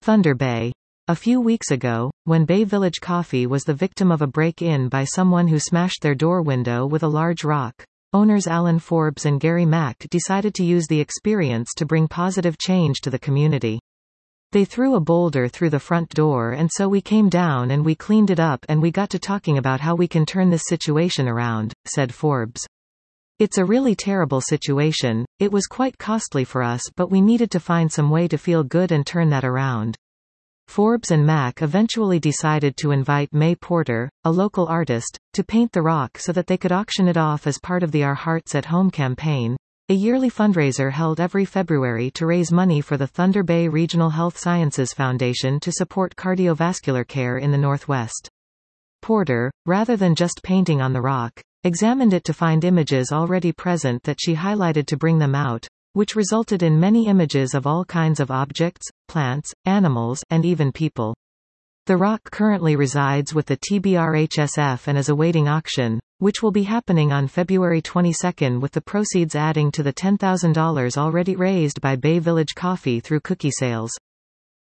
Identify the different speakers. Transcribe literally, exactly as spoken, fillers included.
Speaker 1: Thunder Bay. A few weeks ago, when Bay Village Coffee was the victim of a break-in by someone who smashed their door window with a large rock, owners Alan Forbes and Gary Mack decided to use the experience to bring positive change to the community. They threw a boulder through the front door, and so we came down and we cleaned it up and we got to talking about how we can turn this situation around, said Forbes. It's a really terrible situation, it was quite costly for us, but we needed to find some way to feel good and turn that around. Forbes and Mack eventually decided to invite May Porter, a local artist, to paint the rock so that they could auction it off as part of the Our Hearts at Home campaign, a yearly fundraiser held every February to raise money for the Thunder Bay Regional Health Sciences Foundation to support cardiovascular care in the Northwest. Porter, rather than just painting on the rock, examined it to find images already present that she highlighted to bring them out, which resulted in many images of all kinds of objects, plants, animals, and even people. The rock currently resides with the T B R H S F and is awaiting auction, which will be happening on February twenty-second, with the proceeds adding to the ten thousand dollars already raised by Bay Village Coffee through cookie sales.